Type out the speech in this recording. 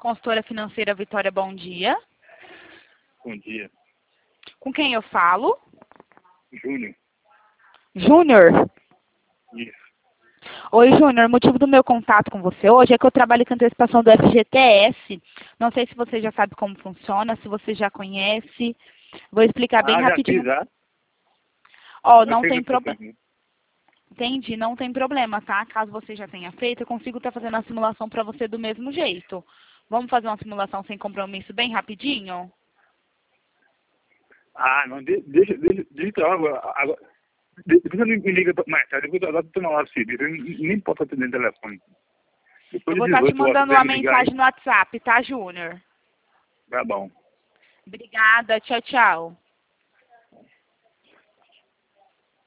Consultora Financeira Vitória, bom dia. Bom dia. Com quem eu falo? Júnior. Júnior? Isso. Oi, Júnior. O motivo do meu contato com você hoje é que eu trabalho com antecipação do FGTS. Não sei se você já sabe como funciona, se você já conhece. Vou explicar bem Já rapidinho. fiz, já. Ó, Já não fiz tem o problema. procedimento. Entendi, não tem problema, tá? Caso você já tenha feito, eu consigo estar fazendo a simulação para você do mesmo jeito. Vamos fazer uma simulação sem compromisso bem rapidinho? Ah, não, deixa eu agora. Depois você me liga mais tarde, depois agora eu tô na hora de serviço, eu nem posso atender o telefone. Eu Depois vou de estar te 18 horas, mandando você uma me ligar aí, mensagem no WhatsApp, tá, Júnior? tá bom. Obrigada, tchau, tchau.